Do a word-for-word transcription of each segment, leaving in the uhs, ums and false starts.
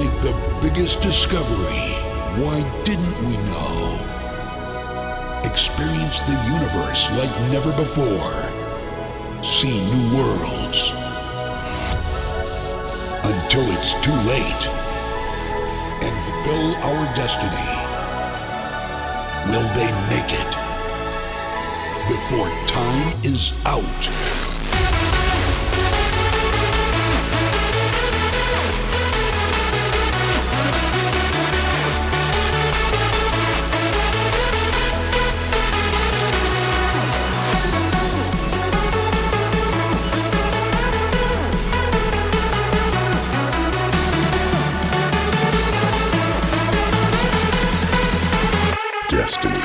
make the biggest discovery. Why didn't we know? Experience the universe like never before. See new worlds. Until it's too late. And fulfill our destiny. Will they make it? Before time is out. Destiny.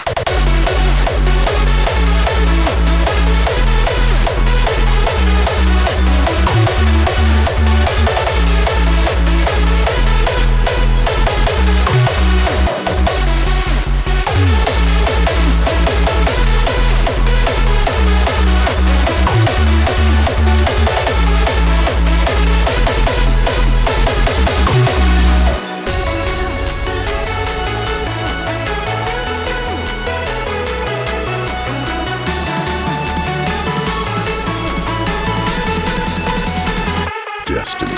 Destiny.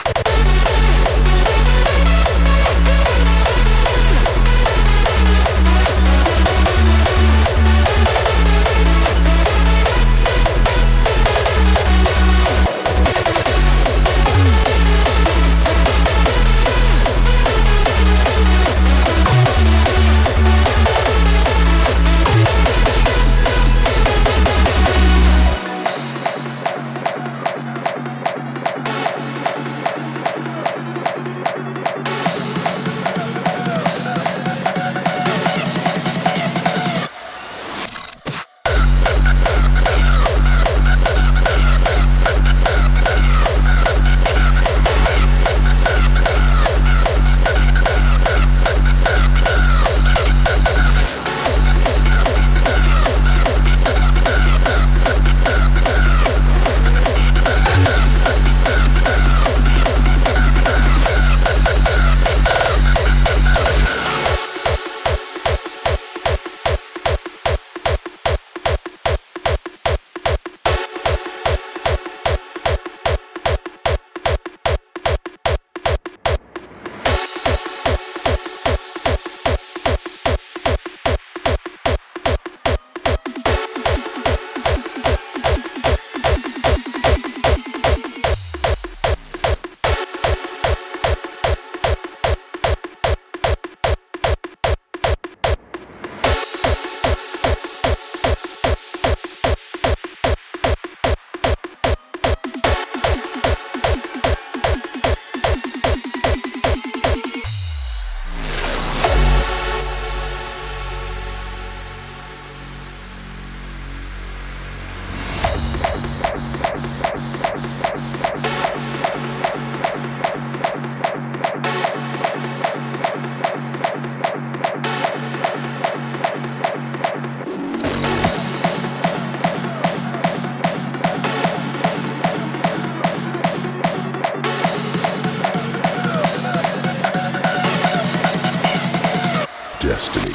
Destiny.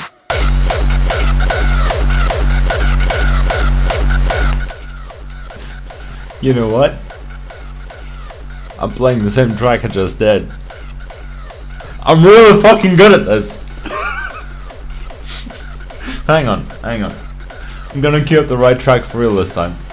You know what? I'm playing the same track I just did. I'm really fucking good at this. Hang on, hang on. I'm gonna queue up the right track for real this time.